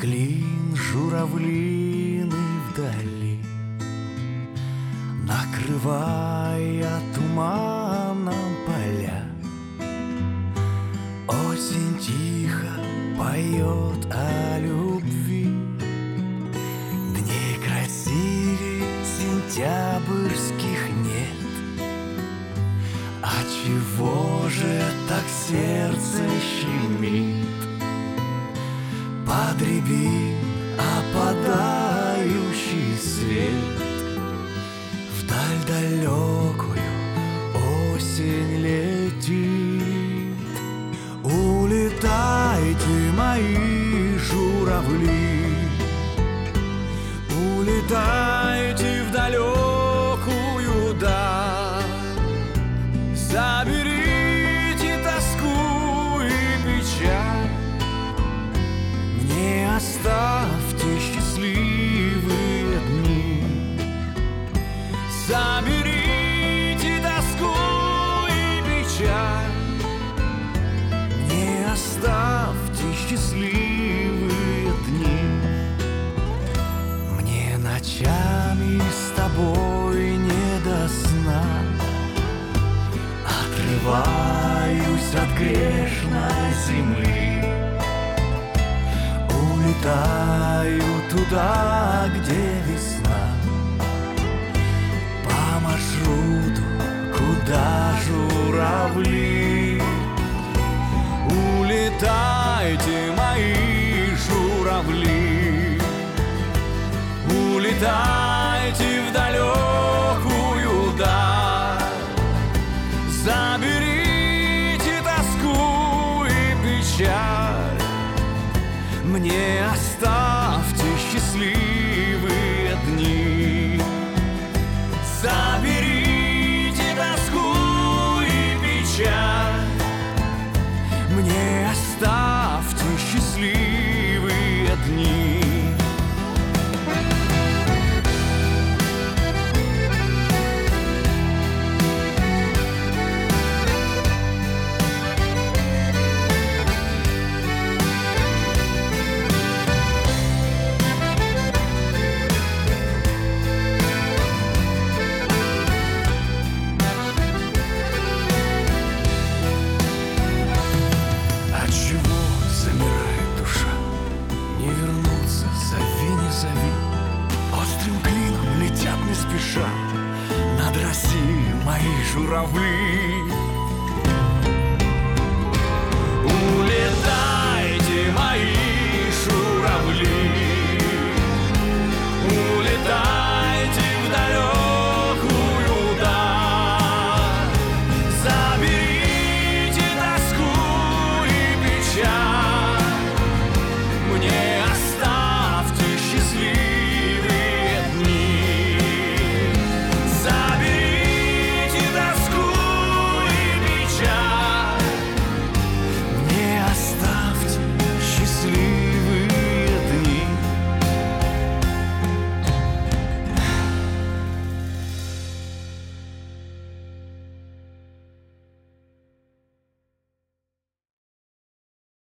клин журавлины вдали, накрывая туманом поля. Осень тихо поет о любви, дней красивей сентябрьских нет. А чего же так сердце щемит? Под рябин опадающий свет, вдаль далекую осень летит. Улетайте, мои журавли, улетайте в далекую даль. Заберите тоску и печаль, мне оставьте счастливые дни. Заберите тоску и печаль, мне оставьте счастливые дни. Мне ночами с тобой не до сна, отрываюсь от грешной земли. Улетаю туда, где весна, по маршруту, куда журавли. Улетайте, мои журавли, улетайте в далекую даль. Заберите тоску и печаль, мне оставьте счастливые дни. Заберите тоску и печаль, мне оставьте счастливые дни. Острым клином летят не спеша над Россией мои журавли.